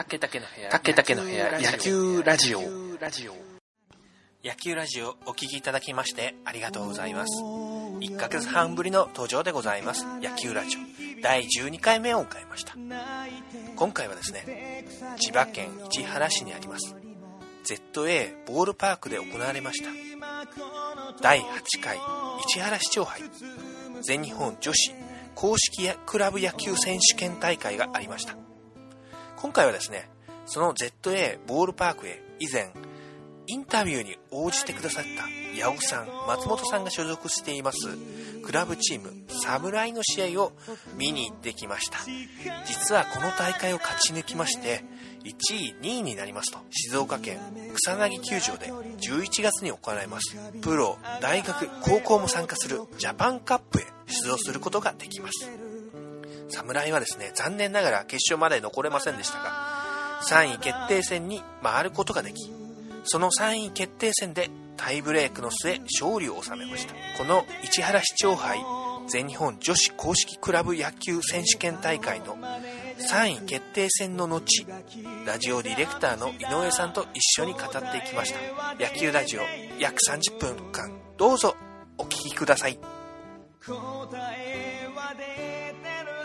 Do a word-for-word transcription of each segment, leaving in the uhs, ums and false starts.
竹竹の部屋、竹竹の部屋、野球ラジオ。野球ラジオお聞きいただきましてありがとうございます。いっかげつはんぶりの登場でございます。野球ラジオだいじゅうにかいめを迎えました。今回はですね、千葉県市原市にあります ゼットエー ボールパークで行われましただいはちかい市原市長杯全日本女子公式クラブ野球選手権大会がありました。今回はですね、その ゼットエー ボールパークへ以前インタビューに応じてくださった八尾さん、松本さんが所属していますクラブチーム侍の試合を見に行ってきました。実はこの大会を勝ち抜きましていちいにいになりますと、静岡県草薙球場でじゅういちがつに行われますプロ、大学、高校も参加するジャパンカップへ出場することができます。侍はですね、残念ながら決勝まで残れませんでしたがさんい決定戦に回ることができ、そのさんい決定戦でタイブレークの末勝利を収めました。この市原市長杯全日本女子公式クラブ野球選手権大会のさんい決定戦の後、ラジオディレクターの井上さんと一緒に語っていきました。野球ラジオ約さんじゅっぷんかんどうぞお聞きください。答えは出てる。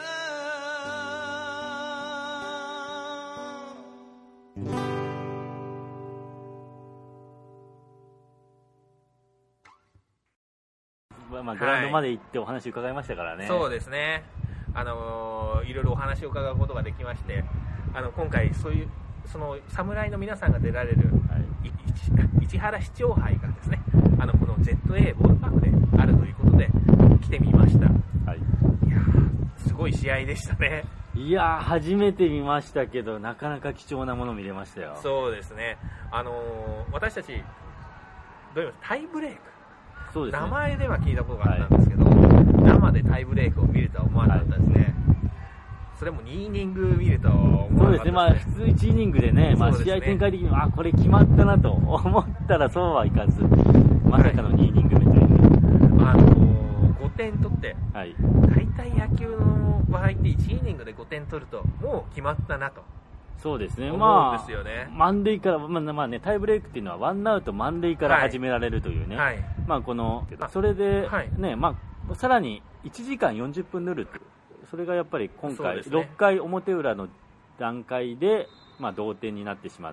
まあ、グラウンドまで行ってお話伺いましたからね、 はい、そうですね、あのー、いろいろお話を伺うことができまして、あの今回そういうその侍の皆さんが出られる、はい、市原市長杯がですね、あのこの ゼットエー ボールパークであるということで来てみました。はい、いやすごい試合でしたね。 いや初めて見ましたけど、なかなか貴重なもの見れましたよ。 そうですね、あのー、私たちどう言いますタイブレーク、そうですね、名前では聞いたことがあったんですけど、はい、生でタイブレークを見るとは思わなかったですね。はい、それもにイニング見るとは思わなかったですね。そうですね、まあ、 普通いちイニングでね、まあ、試合展開的にあこれ決まったなと思ったらそうはいかず、まさかのにイニング目という、 はい、あのー、ごてん取って、はい、大体野球の場合っていちイニングでごてん取るともう決まったなと。 そうですね、 まあ、ですよね、 満塁から、まあまあね、タイブレークっていうのはワンアウト満塁から始められるというね、はい、まあこのそれで、ね、まあ、さらにいちじかんよんじゅっぷん塗るっていう、それがやっぱり今回、ね、ろっかい表裏の段階で、まあ、同点になってしまって、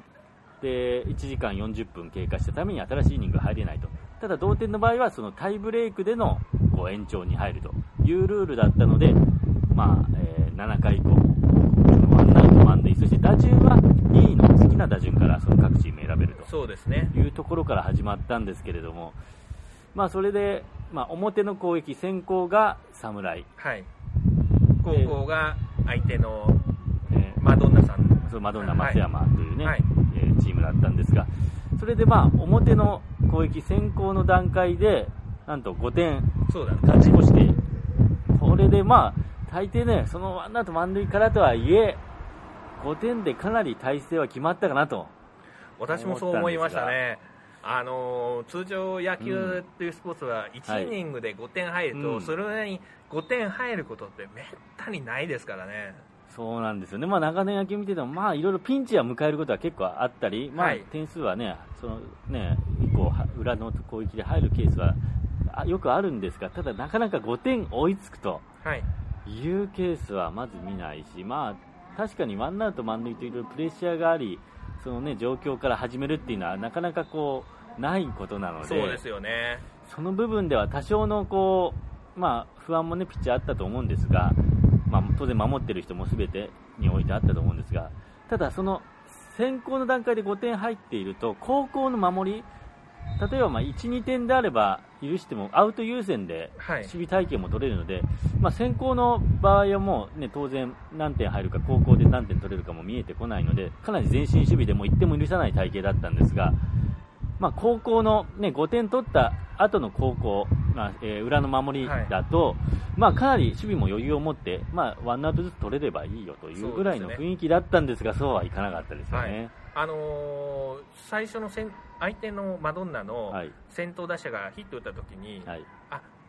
いちじかんよんじゅっぷん経過したために新しいイニングが入れないと。ただ同点の場合はそのタイブレークでのこう延長に入るというルールだったので、まあえー、ななかい以降ワンアウト満塁、そして打順はにいの好きな打順からその各チーム選べるというところから始まったんですけれども、まあ、それで、まあ、表の攻撃先行が侍、 はい、後攻が相手の、えー、マドンナさん、 そうマドンナ松山というね、はい、えー、チームだったんですが、それでまあ表の攻撃先行の段階でなんとごてん勝ち越して、これでまあ大抵ね、そのワンアウト満塁からとはいえごてんでかなり体勢は決まったかなと。 私もそう思いましたね。あのー、通常野球というスポーツはいちイニングでごてん入ると、はい、それなりにごてん入ることってめったにないですからね。 そうなんですよね、まあ、長年野球見てても、まあ、いろいろピンチは迎えることは結構あったり、まあ、はい、点数はね、そのね以降裏の攻撃で入るケースはよくあるんですが、ただなかなかごてん追いつくというケースはまず見ないし、まあ、確かにワンアウト満塁といろいろプレッシャーがあり、その、ね、状況から始めるっていうのはなかなかこうないことなので、 そうですよね、 その部分では多少のこう、まあ、不安も、ね、ピッチャーあったと思うんですが、まあ、当然守っている人も全てにおいてあったと思うんですが、ただその先行の段階でごてん入っていると後攻の守り、例えばまあいち、にてんであれば許してもアウト優先で守備隊形も取れるので、はい、まあ、先行の場合はもう、ね、当然何点入るか後攻で何点取れるかも見えてこないので、かなり前進守備でもいってんも許さない隊形だったんですが、まあ、後攻の、ね、ごてん取った後の後攻、まあえー、裏の守りだと、はい、まあ、かなり守備も余裕を持って、まあ、ワンアウトずつ取れればいいよというぐらいの雰囲気だったんですが、そうはいかなかったですよね。 はい、あのー、最初の先相手のマドンナの先頭打者がヒットを打ったときに、はい、あ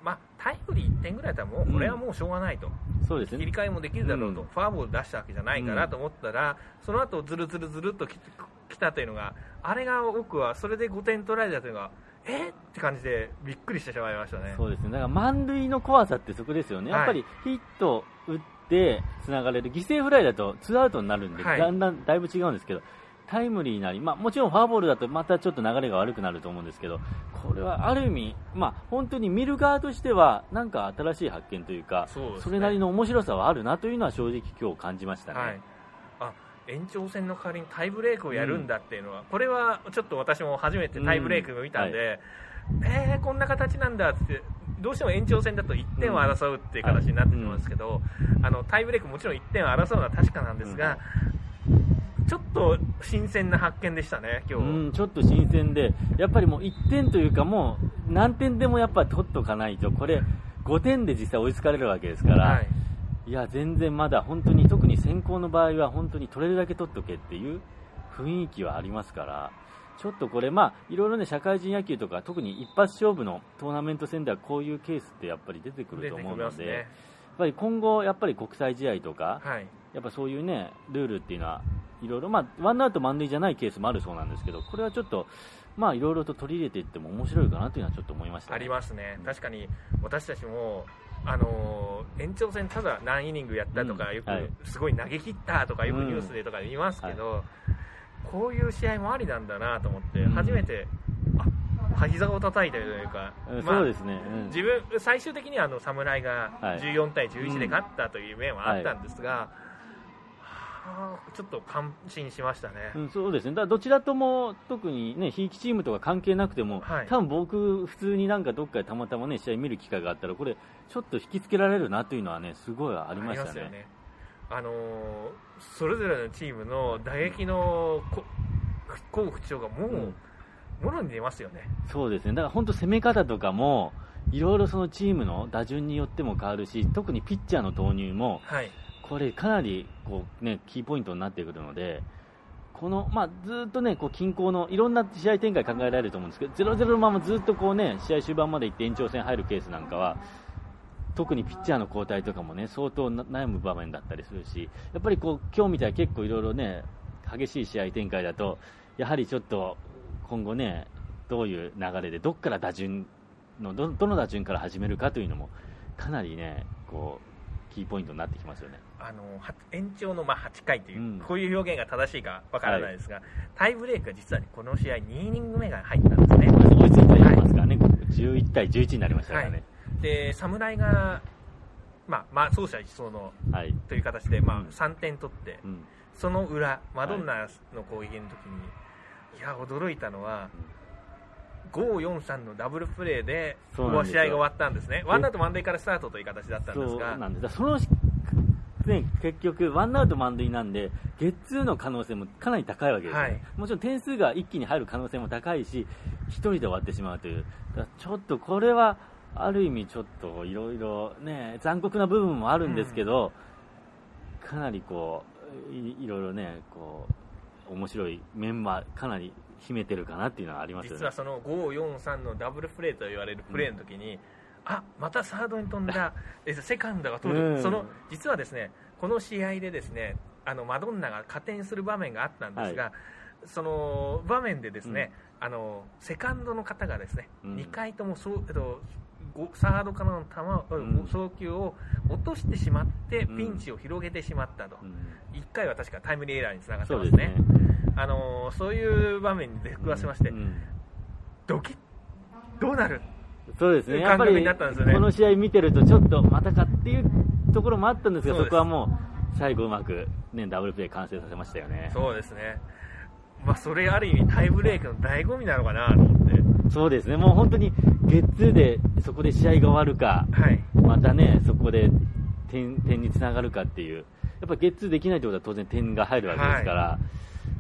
まあ、タイムリーいってんぐらいだったらもうこれはもうしょうがないと、 うん、そうですね、 切り替えもできるだろうと、 うん、 フォアボール出したわけじゃないからと思ったら、うん、その後ずるずるずるっとき来たというのが、あれが僕はそれでごてん取られたというのがえーって感じでびっくりしてしまいましたね。 そうですね、だから満塁の怖さってそこですよね、やっぱりヒット打ってつながれる、犠牲フライだとツーアウトになるんで、はい、だんだんだいぶ違うんですけど、タイムリーなり、まあ、もちろんフォアボールだとまたちょっと流れが悪くなると思うんですけど、これはある意味、まあ、本当に見る側としてはなんか新しい発見というか、 そうですね、それなりの面白さはあるなというのは正直今日感じましたね。はい、 あ、延長戦の代わりにタイブレークをやるんだっていうのは、うん、これはちょっと私も初めてタイブレークを見たんで、うん、はい、えー、こんな形なんだって、どうしても延長戦だといってんを争うっていう形になってきますけど、うん、あのタイブレークもちろんいってんを争うのは確かなんですが、うん、ちょっと新鮮な発見でしたね、今日。 うん、ちょっと新鮮で、やっぱりもういってんというか、もう何点でもやっぱり取っとかないと、これごてんで実際追いつかれるわけですから、はい、いや全然まだ本当に、特に先行の場合は本当に取れるだけ取っとけっていう雰囲気はありますから、ちょっとこれ、まあ、いろいろね、社会人野球とか特に一発勝負のトーナメント戦ではこういうケースってやっぱり出てくると思うので、ね、やっぱり今後やっぱり国際試合とか、はい、やっぱそういうねルールっていうのはいろいろ、まあ、ワンアウト満塁じゃないケースもあるそうなんですけど、これはちょっとまあいろいろと取り入れていっても面白いかなというのはちょっと思いましたね。 ありますね。確かに私たちもあのー、延長戦ただ何イニングやったとか、うん、よく、はい、すごい投げ切ったとかよくニュースでとか見ますけど、うんはい、こういう試合もありなんだなと思って、うん、初めてあ膝を叩いたというか、 うん、まあ、そうですね、うん、 自分最終的にはあの侍がじゅうよんたいじゅういちで勝ったという面はあったんですが、はい、はあ、ちょっと感心しましたね。 うん、そうですね。だからどちらとも特にね、ひいきチームとか関係なくても、はい、多分僕普通になんかどっかでたまたまね試合見る機会があったら、これちょっと引きつけられるなというのはねすごいありましたね。ありますよね。 あのー、それぞれのチームの打撃の好不調がもう、うん、もろに出ますよね。 そうですね。だから本当攻め方とかもいろいろそのチームの打順によっても変わるし、特にピッチャーの投入も、はい、これかなりこう、ね、キーポイントになってくるので、この、まあ、ずっと、ね、こう均衡のいろんな試合展開考えられると思うんですけど、ゼロゼロのままずっとこう、ね、試合終盤まで行って延長戦入るケースなんかは特にピッチャーの交代とかも、ね、相当悩む場面だったりするし、やっぱりこう今日みたいに結構いろいろね激しい試合展開だと、やはりちょっと今後ねどういう流れでどっから打順の ど, どの打順から始めるかというのもかなりねこうキーポイントになってきますよね。 あの延長のまあはちかいという、うん、こういう表現が正しいかわからないですが、はい、タイブレークが実は、ね、この試合にイニング目が入ったんですね。 追いついていますからね、はい、じゅういちたいじゅういちになりましたからね。はい、 で侍が、まあまあ、走者一掃の、はい、という形で、まあ、さんてん取って、うん、その裏マドンナの攻撃の時に、はい、いや驚いたのは、うん、ごーよんさんのダブルプレーで試合が終わったんですね。ワンアウト満塁からスタートという形だったんですが、 そうなんです。そのね、結局ワンアウト満塁なんでゲッツーの可能性もかなり高いわけですよね。はい、もちろん点数が一気に入る可能性も高いし、ひとりで終わってしまうという、だちょっとこれはある意味ちょっといろいろね残酷な部分もあるんですけど、うん、かなりこう い, いろいろねこう面白い面はかなり秘めてるかなっていうのはありますよね。 実はそのごーよんさんのダブルプレーと言われるプレーの時に、うん、あまたサードに飛んだセカンドが取る、うん、その実はですねこの試合でですねあのマドンナが加点する場面があったんですが、はい、その場面でですね、うん、あのセカンドの方がですね、うん、にかいともそう、えっと、サードからの球、うん、送球を落としてしまってピンチを広げてしまったと、うん、いっかいは確かタイムリーエラーにつながってますね。そうですね、あのそういう場面に出くわしまして、うんうん、ドキッどうなるそうですね、やっぱりこの試合見てるとちょっとまたかっていうところもあったんですが、 そ, そこはもう最後うまく、ね、ダブルプレー完成させましたよね。 そうですね、まあ、それある意味タイブレークの醍醐味なのかなと思って。 そうですね、もう本当にゲッツーでそこで試合が終わるか、はい、またねそこで 点, 点につながるかっていう、やっぱゲッツーできないということは当然点が入るわけですから、はい、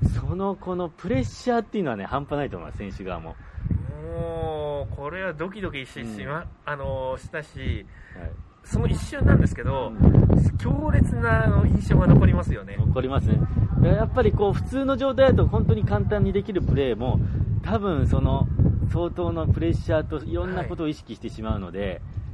そのこのプレッシャーっていうのはね半端ないと思います、選手側も。 もうこれはドキドキし、うん、あのしたし、はい、その一瞬なんですけど、うん、強烈な印象が残りますよね。 残りますね。やっぱりこう普通の状態だと本当に簡単にできるプレーも多分その相当のプレッシャーといろんなことを意識してしまうので、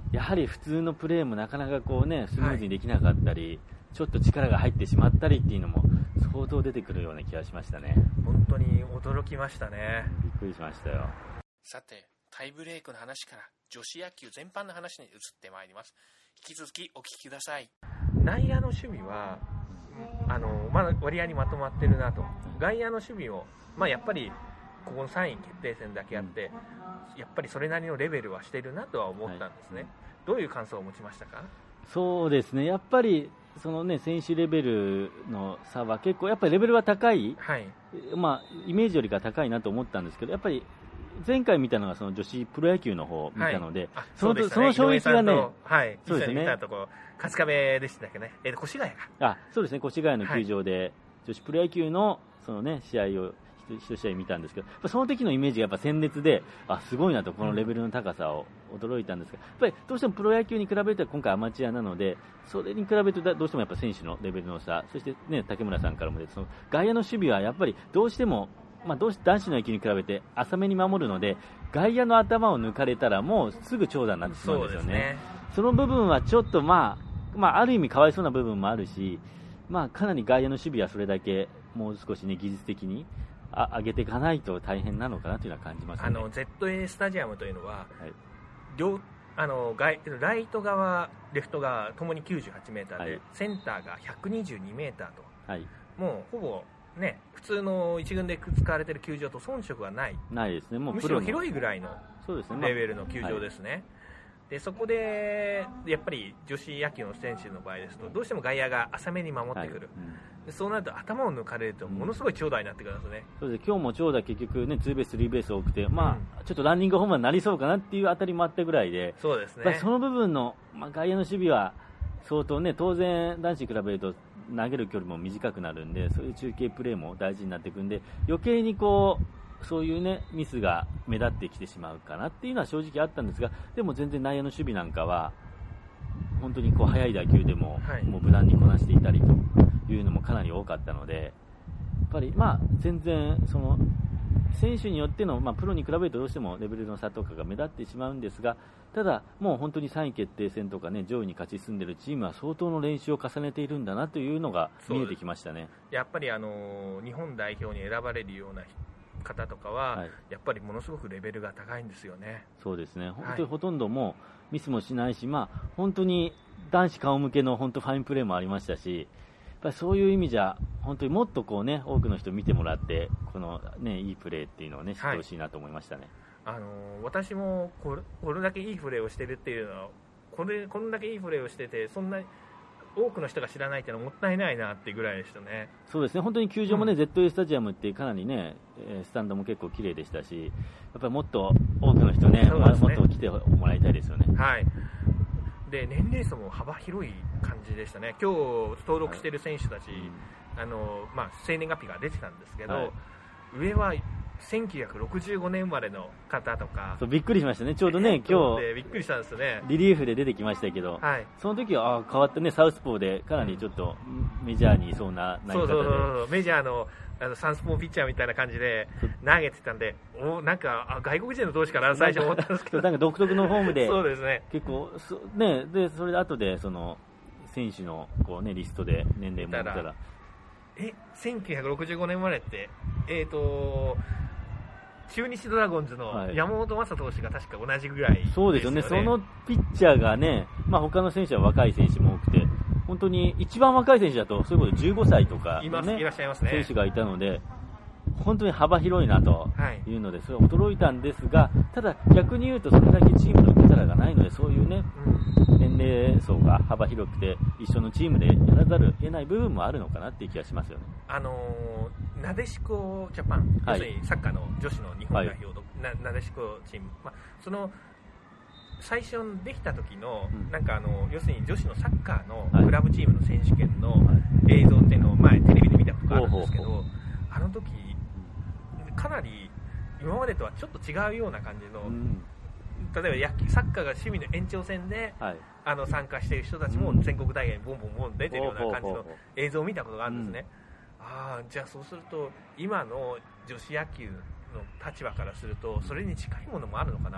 やはり普通のプレーもなかなかこう、ね、スムーズにできなかったり、はい、ちょっと力が入ってしまったりっていうのも相当出てくるような気がしましたね。 本当に驚きましたね。 びっくりしましたよ。 さて、タイブレークの話から女子野球全般の話に移ってまいります。引き続きお聞きください。 内野の守備はあの、まあ、割合にまとまってるなと。外野の守備を、まあ、やっぱりここのさんい決定戦だけあって、うん、やっぱりそれなりのレベルはしてるなとは思ったんですね、はい、どういう感想を持ちましたか？ そうですね、やっぱりその、ね、選手レベルの差は結構やっぱりレベルは高い、はい、まあ、イメージよりか高いなと思ったんですけど、やっぱり前回見たのがその女子プロ野球の方を見たので、はい、その、ね、その衝撃がね、 はい、そうですね、春日部でしたっけね、えー、越谷か、 あ、そうですね、越谷の球場で、はい、女子プロ野球のその、ね、試合を一試合見たんですけど、その時のイメージがやっぱ鮮烈で、あ、すごいなと、このレベルの高さを驚いたんですが、やっぱりどうしてもプロ野球に比べると今回アマチュアなので、それに比べるとどうしてもやっぱ選手のレベルの差、そして、ね、竹村さんからも出て、その外野の守備はやっぱりどうしても、まあ、どうし男子の野球に比べて浅めに守るので、外野の頭を抜かれたらもうすぐ長打になってしまうんですよね。 そうですね。その部分はちょっと、まあまあ、ある意味かわいそうな部分もあるし、まあ、かなり外野の守備はそれだけもう少し、ね、技術的にあ上げていかないと大変なのかなというのは感じます、ね、 あの ゼットエー スタジアムというのは、はい、両あの外ライト側、レフト側ともにきゅうじゅうはちメーターで、はい、センターがひゃくにじゅうにメーターと、はい、もうほぼ、ね、普通の一軍で使われている球場と遜色はないないですね。もうむしろ広いぐらいのレベルの球場ですね。でそこでやっぱり女子野球の選手の場合ですと、どうしても外野が浅めに守ってくる、はい、うん、でそうなると頭を抜かれるとものすごい長打になってくるんですね、 うん、そうです。今日も長打結局、ね、ツーベース、スリーベース多くて、まあ、ちょっとランニングホームランになりそうかなっていう当たりもあったぐらいで、 そうですね、 その部分の、まあ、外野の守備は相当、ね、当然男子に比べると投げる距離も短くなるんで、そういう中継プレーも大事になっていくんで、余計にこうそういう、ね、ミスが目立ってきてしまうかなっていうのは正直あったんですが、でも全然内野の守備なんかは本当にこう速い打球でも、はい、もう無難にこなしていたりというのもかなり多かったので、やっぱり、まあ、全然その選手によっての、まあ、プロに比べるとどうしてもレベルの差とかが目立ってしまうんですが、ただもう本当にさんい決定戦とか、ね、上位に勝ち進んでいるチームは相当の練習を重ねているんだなというのが見えてきましたね。 やっぱりあの日本代表に選ばれるような方とかは、はい、やっぱりものすごくレベルが高いんですよね。 そうですね、本当にほとんどもうミスもしないし、まあ、本当に男子顔向けの本当ファインプレーもありましたし、やっぱりそういう意味じゃ本当にもっとこう、ね、多くの人見てもらってこの、ね、いいプレーっていうのを、ね、知ってほしいなと思いましたね。 はい、あのー、私もこれ、これだけいいプレーをしてるっていうのはこれこんだけいいプレーをしててそんな多くの人が知らないっていうのはもったいないなっていうぐらいでしたね。 そうですね、本当に球場もね、うん、ゼットエー スタジアムってかなりねスタンドも結構綺麗でしたし、やっぱりもっと多くの人 ね, ねもっと来てもらいたいですよね。 はい。で年齢層も幅広い感じでしたね。今日登録している選手たち、はい、あのまあ、生年月日が出てたんですけど、はい、上はせんきゅうひゃくろくじゅうごねん生まれの方とか、 そうびっくりしましたね。ちょうどね今日びっくりしたんですよね。 リリーフで出てきましたけど、はい、その時はあ変わったね、サウスポーでかなりちょっとメジャーにいそうな投げ方で、そうそうそうメジャーのあのサウスポーピッチャーみたいな感じで投げてたんで、おなんかあ外国人の投手かな最初思ったんですけど、 なんか独特のフォームでそうですね、 結構そねでそれで後でその選手のこうねリストで年齢も見たらえせんきゅうひゃくろくじゅうごねん生まれってえっ、ー、と中日ドラゴンズの山本昌投手が確か同じぐらいですよね。 そうですよね。そのピッチャーがね、まあ、他の選手は若い選手も多くて、本当に一番若い選手だとそういうことでじゅうごさいとか、ね、 いますいらっしゃいますね、 選手がいたので本当に幅広いなというので、それは驚いたんですが、ただ逆に言うとそれだけチームの力がないので、そういうね、うん、年齢層が幅広くて一緒のチームでやらざるを得ない部分もあるのかなっていう気がしますよね。 あのー、なでしこジャパン、はい、要するにサッカーの女子の日本代表、はい、な, なでしこチーム、まあ、その最初にできた時の、うん、なんかあの要するに女子のサッカーのクラブチームの選手権の映像っていうのを前テレビで見たことがあるんですけど、はい、あの時かなり今までとはちょっと違うような感じの、うん、例えば野球サッカーが趣味の延長線で、はい、あの参加している人たちも全国大会にボンボンボン出てるような感じの映像を見たことがあるんですね、うん、ああじゃあそうすると今の女子野球の立場からするとそれに近いものもあるのかなと。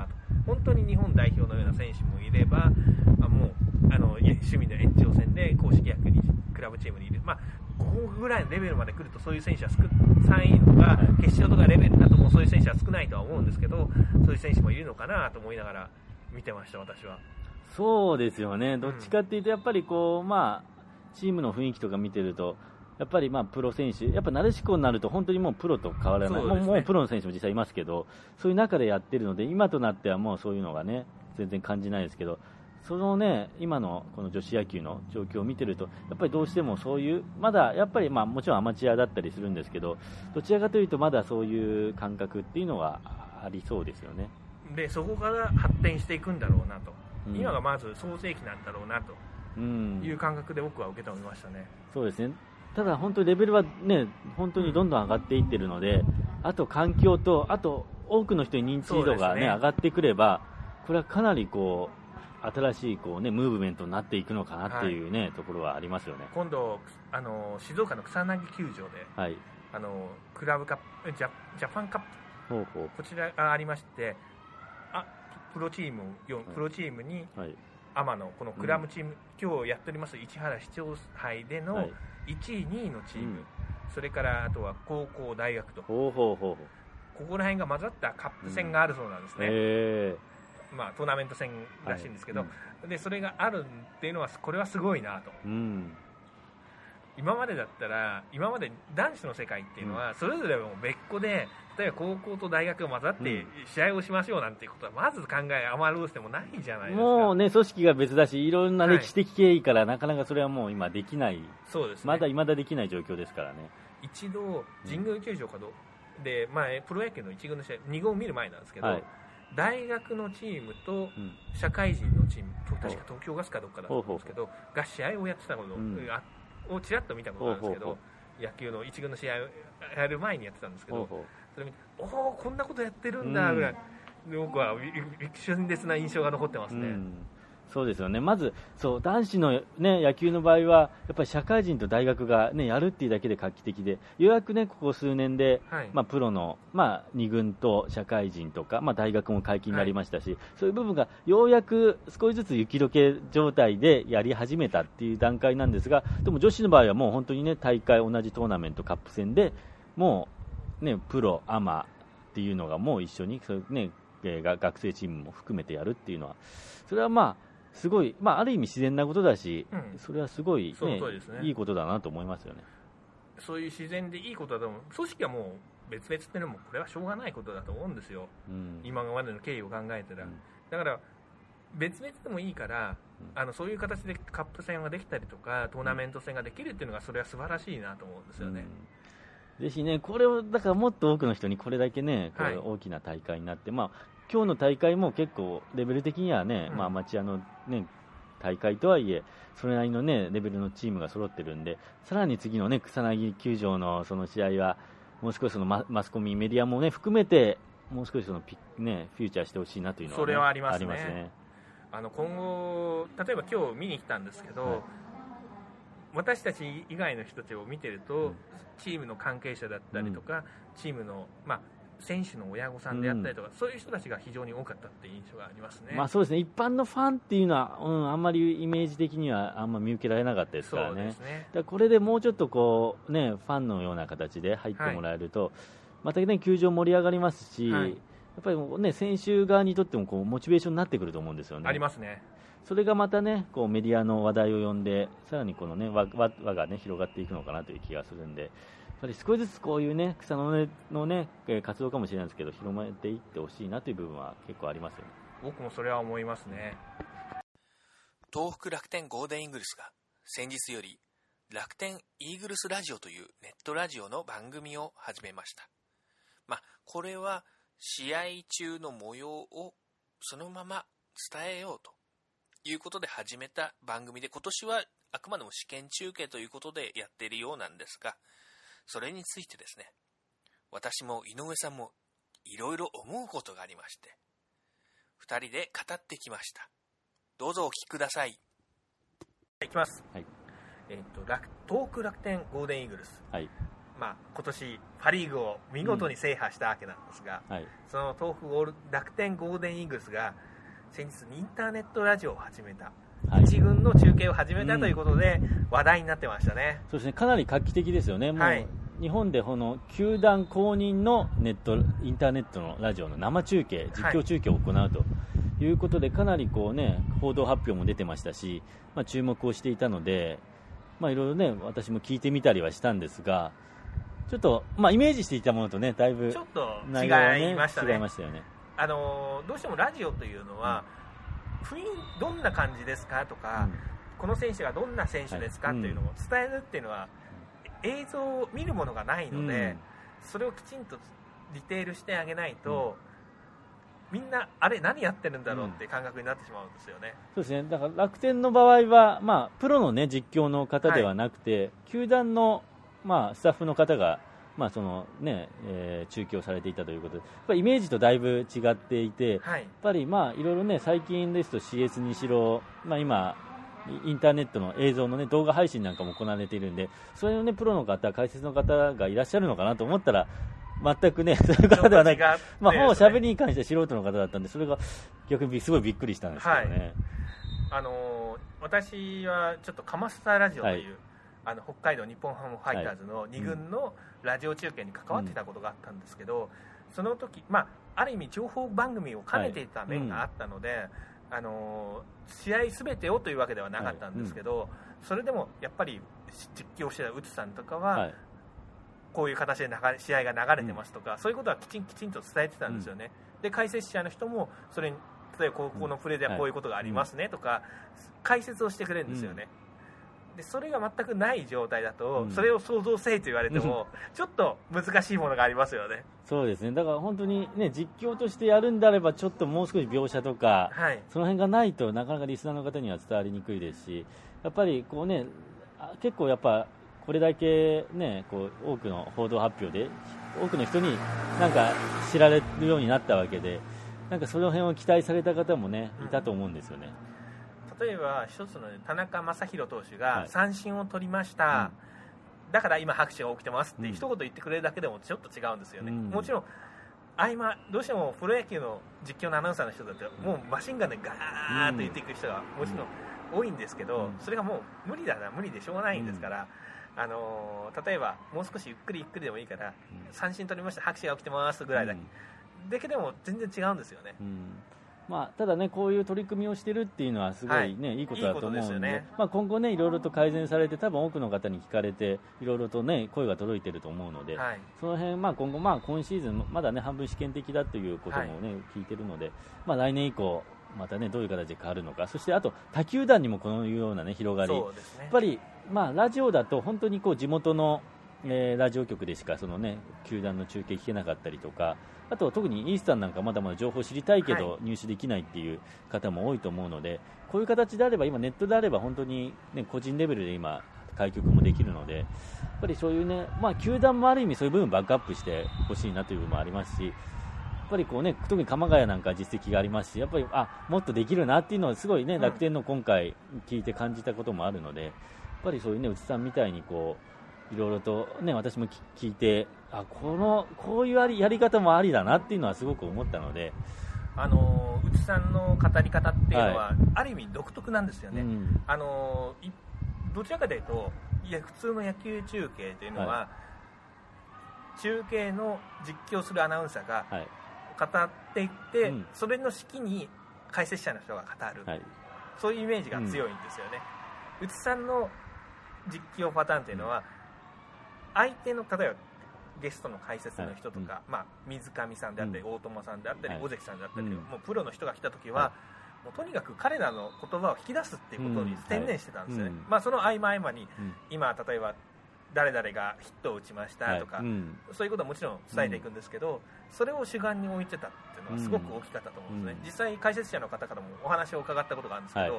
本当に日本代表のような選手もいれば、あもうあの趣味の延長戦で公式役にクラブチームにいる、まあ、ここぐらいのレベルまで来るとそういう選手は少さんいとか決勝とかレベルだともうそういう選手は少ないとは思うんですけど、そういう選手もいるのかなと思いながら見てました、私は。 そうですよね、どっちかっていうとやっぱりこう、まあ、チームの雰囲気とか見てるとやっぱりまあプロ選手、やっぱなでしこになると本当にもうプロと変わらない、ね、もうもうプロの選手も実際いますけど、そういう中でやってるので今となってはもうそういうのがね全然感じないですけど、そのね今のこの女子野球の状況を見てるとやっぱりどうしてもそういうまだやっぱりまあもちろんアマチュアだったりするんですけど、どちらかというとまだそういう感覚っていうのはありそうですよね。 でそこから発展していくんだろうなと、うん、今がまず創世期なんだろうなという感覚で僕は受け止めましたね、うん、 そうですね。ただ本当にレベルはね本当にどんどん上がっていってるので、あと環境とあと多くの人に認知度が、ねね、上がってくればこれはかなりこう新しいこう、ね、ムーブメントになっていくのかなっていう、ねはい、ところはありますよね。 今度あの静岡の草薙球場で、はい、あのクラブカップジャ、ジャパンカップほうほうこちらがありまして、あプロチームプロチームに、はい、アマのこのクラブチーム、うん、今日やっております市原市長杯での、はいいちいにいのチーム、うん、それからあとは高校大学とほうほうほうここら辺が混ざったカップ戦があるそうなんですね、うんまあ、トーナメント戦らしいんですけど、はいうん、でそれがあるっていうのはこれはすごいなと、うん、今までだったら今まで男子の世界っていうのはそれぞれも別個で例えば高校と大学が混ざって試合をしましょうなんていうことはまず考えあまりどうしてもないじゃないですか。 もうね組織が別だしいろんな歴史的経緯から、はい、なかなかそれはもう今できないそうです、ね、 まだ未だできない状況ですからね。 一度神宮球場かどで、まあ、プロ野球の一軍の試合に軍を見る前なんですけど、はい、大学のチームと社会人のチーム、うん、確か東京ガスかどっかだったんですけどが試合をやってたこと、うん、をちらっと見たことがあるんですけど、野球の一軍の試合をやる前にやってたんですけど、それ見ておおこんなことやってるんだぐらい、うん、で僕は鮮烈な印象が残ってますね、うん、 そうですよね。まずそう男子の、ね、野球の場合はやっぱり社会人と大学が、ね、やるっていうだけで画期的でようやく、ね、ここ数年で、はいまあ、プロの、まあ、に軍と社会人とか、まあ、大学も解禁になりましたし、はい、そういう部分がようやく少しずつ雪解け状態でやり始めたっていう段階なんですが、でも女子の場合はもう本当に、ね、大会同じトーナメントカップ戦でもう、ね、プロアマっていうのがもう一緒にそういう、ね、学生チームも含めてやるっていうのはそれはまあすごい、まあ、ある意味自然なことだし、うん、それはすごい、ねね、いいことだなと思いますよね。 そういう自然でいいことだと思う。組織はもう別々っていうのもこれはしょうがないことだと思うんですよ、うん、今までの経緯を考えたら、うん、だから別々でもいいから、うん、あのそういう形でカップ戦ができたりとかトーナメント戦ができるっていうのがそれは素晴らしいなと思うんですよね、 うん、ぜひねこれをだからもっと多くの人にこれだけねこれ大きな大会になって、はいまあ今日の大会も結構レベル的にはね、うんまあ、アマチュアの、ね、大会とはいえそれなりの、ね、レベルのチームが揃ってるんでさらに次の、ね、草薙球場 の, その試合はもう少しその マ, マスコミメディアも、ね、含めてもう少しそのピ、ね、フューチャーしてほしいなというのは、ね、 それはあります ね, ありますねあの今後例えば今日見に来たんですけど、はい、私たち以外の人たちを見てると、うん、チームの関係者だったりとか、うん、チームの、まあ選手の親御さんであったりとか、うん、そういう人たちが非常に多かったっていう印象がありますね。 まあそうですね。一般のファンっていうのは、うん、あんまりイメージ的にはあんま見受けられなかったですからね。そうですね。だからこれでもうちょっとこうねファンのような形で入ってもらえると、はい、またね球場盛り上がりますし、はい、やっぱりもうね選手側にとってもこうモチベーションになってくると思うんですよね。 ありますね。 それがまたねこうメディアの話題を呼んでさらにこのね輪輪がね広がっていくのかなという気がするんで。やっぱり少しずつこういうね草の根のね活動かもしれないですけど広めていってほしいなという部分は結構ありますよね。 僕もそれは思いますね。 東北楽天ゴールデンイーグルスが先日より楽天イーグルスラジオというネットラジオの番組を始めました。まあこれは試合中の模様をそのまま伝えようということで始めた番組で、今年はあくまでも試験中継ということでやっているようなんですが、それについてですね、私も井上さんもいろいろ思うことがありまして、二人で語ってきました。どうぞお聞きください。 いきます。はい。えっと東北楽天ゴールデンイーグルス。はい。 まあ、今年パ・リーグを見事に制覇したわけなんですが、うんはい、その東北ゴール楽天ゴールデンイーグルスが先日インターネットラジオを始めた、はい、一軍の中継を始めたということで話題になってましたね、 うん、そうですね、かなり画期的ですよね。もう、はい、日本でこの球団公認のネットインターネットのラジオの生中継実況中継を行うということで、はい、かなりこう、ね、報道発表も出てましたし、まあ、注目をしていたので、まあ、いろいろね私も聞いてみたりはしたんですが、ちょっと、まあ、イメージしていたものとねだいぶちょっと違いましたね。 違いましたよね。 あのどうしてもラジオというのは、うん、雰囲気どんな感じですかとか、うん、この選手がどんな選手ですか、はい、というのを伝えるっていうのは、うん、映像を見るものがないので、うん、それをきちんとディテールしてあげないと、うん、みんなあれ何やってるんだろうって感覚になってしまうんですよね、 うん、そうですね。だから楽天の場合は、まあ、プロの、ね、実況の方ではなくて、はい、球団の、まあ、スタッフの方が、まあそのねえー、中継をされていたということで、やっぱりイメージとだいぶ違っていて、はい、やっぱりまあいろいろね最近ですと シーエス にしろ、まあ、今インターネットの映像の、ね、動画配信なんかも行われているんで、それの、ね、プロの方解説の方がいらっしゃるのかなと思ったら全くねそういう方ではない、まあ、ほぼ喋りに関しては素人の方だったんで、それが逆にすごいびっくりしたんですけどね、 はい、あのー、私はちょっとカマスタラジオという、はい、あの北海道日本ハムファイターズのに軍のラジオ中継に関わっていたことがあったんですけど、うん、その時、まあ、ある意味情報番組を兼ねていた面があったので、はい、うん、あの試合すべてをというわけではなかったんですけど、はい、うん、それでもやっぱり実況してた内さんとかは、はい、こういう形で流れ試合が流れてますとか、うん、そういうことはきちんきちんと伝えてたんですよね、うん、で解説者の人もそれに例えばこのプレーではこういうことがありますねとか、解説をしてくれるんですよね、うん、でそれが全くない状態だと、うん、それを想像せいと言われてもちょっと難しいものがありますよね。 そうですね、だから本当に、ね、実況としてやるんであればちょっともう少し描写とか、はい、その辺がないとなかなかリスナーの方には伝わりにくいですし、やっぱりこう、ね、結構やっぱこれだけ、ね、こう多くの報道発表で多くの人になんか知られるようになったわけで、なんかその辺を期待された方も、ね、いたと思うんですよね、 うん、例えば一つの田中将大投手が三振を取りました、はい、うん、だから今拍手が起きてますって一言言ってくれるだけでもちょっと違うんですよね、うん、もちろん合間どうしてもプロ野球の実況のアナウンサーの人だってもうマシンガンでガーッと言っていく人がもちろん多いんですけど、それがもう無理だな無理でしょうがないんですから、あのー、例えばもう少しゆっくりゆっくりでもいいから三振取りました拍手が起きてますぐらいだけ、うん、だけでも全然違うんですよね、うん、 まあ、ただねこういう取り組みをしているっていうのはすごいね、はい、いいことだと思うの で, いいで、ね、まあ、今後ねいろいろと改善されて多分多くの方に聞かれていろいろとね声が届いていると思うので、はい、その辺、まあ、今後、まあ、今シーズンまだね半分試験的だということもね、はい、聞いているので、まあ、来年以降またねどういう形で変わるのか、そしてあと他球団にもこのようなね広がり、そうですね、やっぱりまあラジオだと本当にこう地元の、えー、ラジオ局でしかそのね球団の中継聞けなかったりとか、あと特にイースタンなんかまだまだ情報を知りたいけど入手できないっていう方も多いと思うので、こういう形であれば今ネットであれば本当にね個人レベルで今開局もできるので、やっぱりそういうねまあ球団もある意味そういう部分バックアップしてほしいなという部分もありますし、やっぱりこうね特に鎌ヶ谷なんか実績がありますし、やっぱりあもっとできるなっていうのはすごいね、うん、楽天の今回聞いて感じたこともあるので、やっぱりそういうね内さんみたいにこういろいろとね私も聞いてあこのこういうやり、やり方もありだなっていうのはすごく思ったので、 あの内さんの語り方っていうのは、はい、ある意味独特なんですよね、うん、あのどちらかというといや普通の野球中継というのは、はい、中継の実況するアナウンサーが、はい、語っていって、うん、それの指揮に解説者の人が語る、はい、そういうイメージが強いんですよね、うん、内さんの実況パターンというのは、うん、相手の例えばゲストの解説の人とか、はい、まあ、水上さんであったり、うん、大友さんであったり、はい、尾関さんであったり、うん、もうプロの人が来た時は、はい、もうとにかく彼らの言葉を引き出すっていうことに専念してたんですよね、うんはい、まあ、その合間合間に、うん、今例えば誰々がヒットを打ちましたとか、はい、うん、そういうことはもちろん伝えていくんですけど、うん、それを主眼に置いてたっていうのはすごく大きかったと思うんですね、うん、実際解説者の方からもお話を伺ったことがあるんですけど、はい、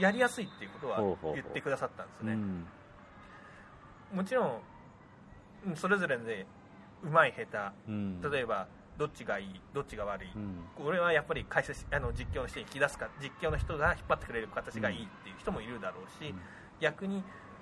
やりやすいっていうことは言ってくださったんですね。ほうほうほう、うん、もちろんそれぞれで上手い下手、うん、例えばどっちがいいどっちが悪い、うん、これはやっぱり解説あの実況の人に引き出すか実況の人が引っ張ってくれる形がいいっていう人もいるだろうし、うん、逆に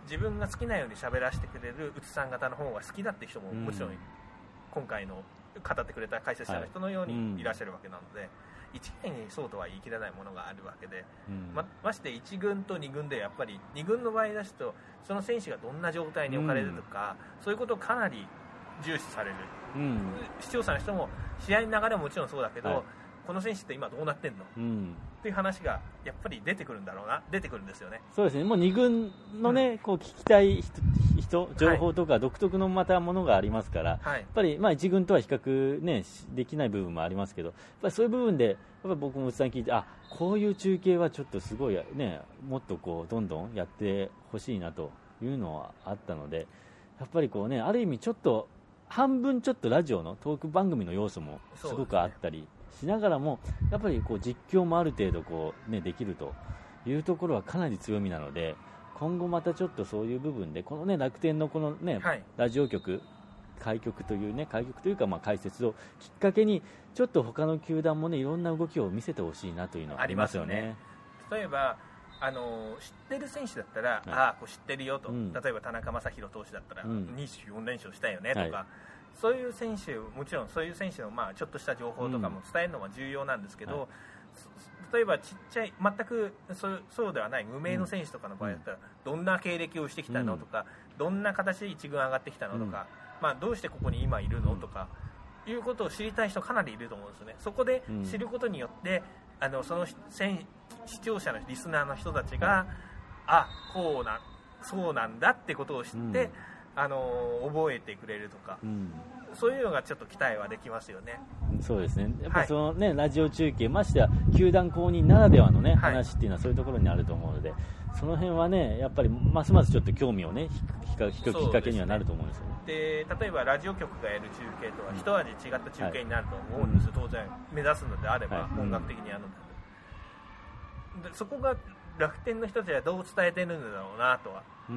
自分が好きなように喋らせてくれるうつさん型の方が好きだって人ももちろん今回の語ってくれた解説者の人のようにいらっしゃるわけなので、はい、うん、一概にそうとは言い切れないものがあるわけで、うん、ま, ましていち軍とに軍でやっぱりに軍の場合ですとその選手がどんな状態に置かれるとか、うん、そういうことをかなり重視される、うん、視聴者の人も試合の流れももちろんそうだけど、はい、この選手って今どうなってんの、うん、っていう話がやっぱり出てくるんだろうな出てくるんですよね。 そうですね、もうに軍のね、うん、こう聞きたい 人, 人情報とか独特のまたものがありますから、はい、やっぱりまあいち軍とは比較、ね、できない部分もありますけど、やっぱりそういう部分でやっぱり僕もうつさん聞いて、あ、こういう中継はちょっとすごい、ね、もっとこうどんどんやってほしいなというのはあったので、やっぱりこう、ね、ある意味ちょっと半分ちょっとラジオのトーク番組の要素もすごくあったりしながらも、やっぱりこう実況もある程度こう、ね、できるというところはかなり強みなので、今後またちょっとそういう部分でこの、ね、楽天のこの、ね、はい、ラジオ局開局というね開局というかまあ解説をきっかけにちょっと他の球団もねいろんな動きを見せてほしいなというのはありますよね。 ありますよね。例えばあの知ってる選手だったら、はい、ああこう知ってるよと、うん、例えば田中将大投手だったら、うん、にじゅうよん連勝したよねとか、はい、そういう選手もちろんそういう選手のまあちょっとした情報とかも伝えるのは重要なんですけど、うん、はい、例えばちっちゃい全く そ, そうではない無名の選手とかの場合だったら、うん、どんな経歴をしてきたのとか、うん、どんな形で一軍上がってきたのとか、うん、まあ、どうしてここに今いるのとかいうことを知りたい人かなりいると思うんですよね。そこで知ることによって、うん、あのその選視聴者のリスナーの人たちが、あ、こうなそうなんだってことを知って、うん、あの覚えてくれるとか、うん、そういうのがちょっと期待はできますよね。 そうですね、やっぱその、ね、はい、ラジオ中継ましては球団公認ならではの、ね、話っていうのはそういうところにあると思うので、その辺はねやっぱりますますちょっと興味をね引くきっかけにはなると思うんですよね。 で、例えばラジオ局がやる中継とは一味違った中継になると思うんですよ、はい、当然目指すのであれば、はい、本格的にやるので、うん、でそこが楽天の人たちはどう伝えてるんだろうなとは、うん、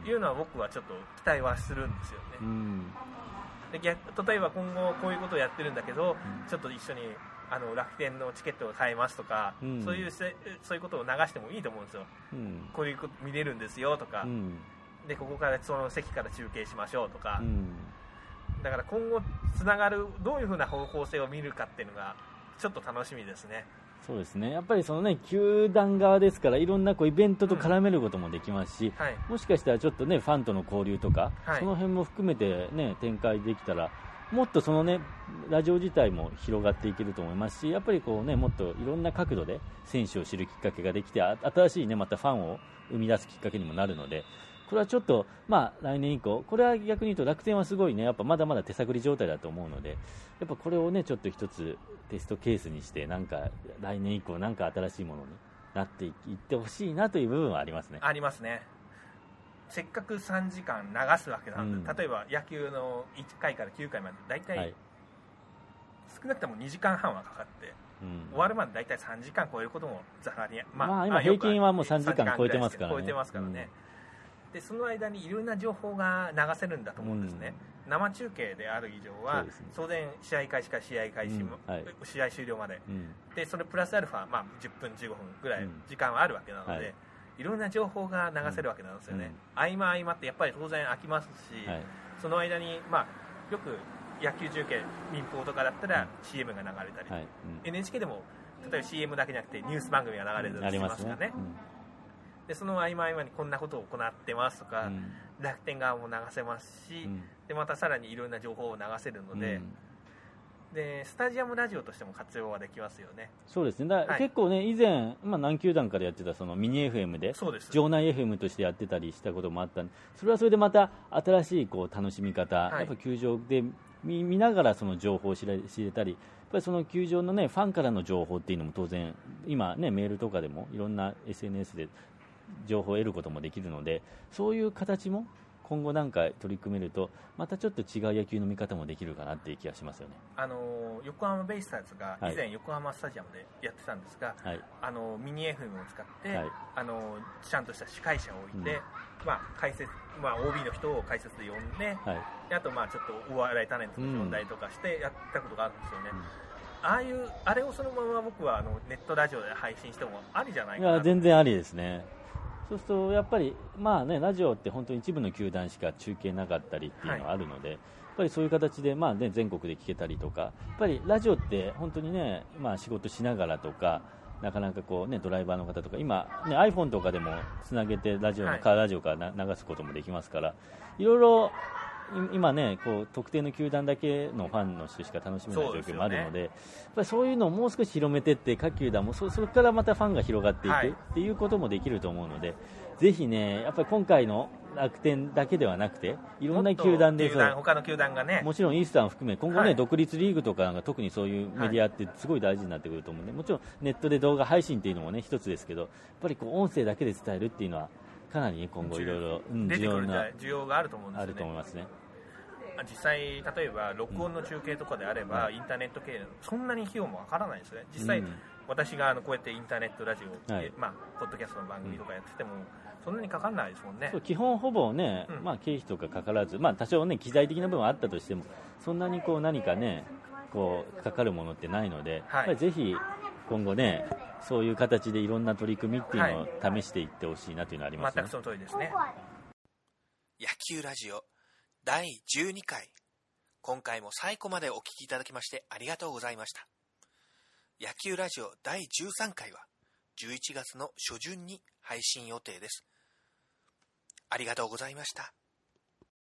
いうのは僕はちょっと期待はするんですよね、うん、で逆例えば今後こういうことをやってるんだけど、うん、ちょっと一緒にあの楽天のチケットを買えますとか、うん、そういうそういうことを流してもいいと思うんですよ、うん、こういうこと見れるんですよとか、うん、でここからその席から中継しましょうとか、うん、だから今後つながるどういうふうな方向性を見るかっていうのがちょっと楽しみですね。 そうですね、やっぱりその、ね、球団側ですからいろんなこうイベントと絡めることもできますし、うん、はい、もしかしたらちょっと、ね、ファンとの交流とか、はい、その辺も含めて、ね、展開できたらもっとその、ね、ラジオ自体も広がっていけると思いますし、やっぱりこう、ね、もっといろんな角度で選手を知るきっかけができて新しい、ね、またファンを生み出すきっかけにもなるので、これはちょっと、まあ、来年以降これは逆に言うと楽天はすごいねやっぱまだまだ手探り状態だと思うので、やっぱこれをねちょっと一つテストケースにしてなんか来年以降なんか新しいものになっていってほしいなという部分はありますね。 ありますね。せっかくさんじかん流すわけなんで、うん、例えば野球のいっかいからきゅうかいまでだいたい少なくともにじかんはんはかかって、うん、終わるまでだいたいさんじかん超えることもざらに、まあまあ、今平均はもうさんじかん超えてますからね。 超えてますからね、うん、でその間にいろんな情報が流せるんだと思うんですね、うん、生中継である以上は、ね、当然試合開始から試合開始も、うん、はい、試合終了まで、うん、でそれプラスアルファ、まあ、じゅっぷんじゅうごふんぐらい時間はあるわけなので、うん、はい、いろんな情報が流せるわけなんですよね、うん、合間合間ってやっぱり当然飽きますし、はい、その間に、まあ、よく野球中継民放とかだったら シーエム が流れたり、はい、うん、エヌエイチケー でも例えば シーエム だけじゃなくてニュース番組が流れたりしますからね、うん、でその合間合間にこんなことを行ってますとか、うん、楽天側も流せますし、うん、でまたさらにいろんな情報を流せるので、うん、でスタジアムラジオとしても活用はできますよね。 そうですね、だから、はい、結構ね以前、まあ、何球団からやってたそのミニ エフエム で場内 エフエム としてやってたりしたこともあったんで、それはそれでまた新しいこう楽しみ方、はい、やっぱ球場で 見, 見ながらその情報を知れ、知れたり、やっぱりその球場の、ね、ファンからの情報っていうのも当然今、ね、メールとかでもいろんな エスエヌエス で情報を得ることもできるので、そういう形も今後なんか取り組めるとまたちょっと違う野球の見方もできるかなっていう気がしますよね。 あの横浜ベイスターズが以前横浜スタジアムでやってたんですが、はい、あのミニ エフエム を使って、はい、あのちゃんとした司会者を置いて、うん、まあ、解説、まあ、オービー の人を解説で呼んで、はい、であとまあちょっとお笑いタレントを呼んだりとかしてやったことがあるんですよね、うん、ああいうあれをそのまま僕はあのネットラジオで配信してもありじゃないかな。 いや全然ありですね。 そうするとやっぱり、まあね、ラジオって本当に一部の球団しか中継なかったりっていうのがあるので、はい、やっぱりそういう形で、まあね、全国で聞けたりとか、やっぱりラジオって本当にね、まあ、仕事しながらとか、なかなかこう、ね、ドライバーの方とか今、ね、iPhone とかでもつなげてラジオの、はい、カーラジオから流すこともできますから、いろいろ今ね、こう特定の球団だけのファンの人しか楽しめない状況もあるの で, で、ね、やっぱりそういうのをもう少し広めていって各球団も そ, そこからまたファンが広がっていく、はい、っていうこともできると思うので、ぜひね、やっぱり今回の楽天だけではなくていろんな球団で球団他の球団がね、 もちろんイースタンを含め今後ね、はい、独立リーグとかが特にそういうメディアってすごい大事になってくると思うので、もちろんネットで動画配信っていうのもね一つですけど、やっぱりこう音声だけで伝えるっていうのはかなり、ね、今後いろいろ出てくる需要があると思うんですよね。 あると思いますね。 実際例えば録音の中継とかであれば、うん、インターネット系そんなに費用もわからないですね。実際、うん、私があのこうやってインターネットラジオ、はい、まあ、ポッドキャストの番組とかやってても、うん、そんなにかかんないですもんね。 そう基本ほぼね、うん、まあ、経費とかかからず、まあ、多少ね機材的な部分はあったとしてもそんなにこう何かねこうかかるものってないので、はい、やっぱりぜひ今後ねそういう形でいろんな取り組みっていうのを試していってほしいなというのはありますね。 全くその通りですね。 野球ラジオだいじゅうにかい、今回も最後までお聞きいただきましてありがとうございました。野球ラジオだいじゅうさんかいはじゅういちがつの初旬に配信予定です。ありがとうございました。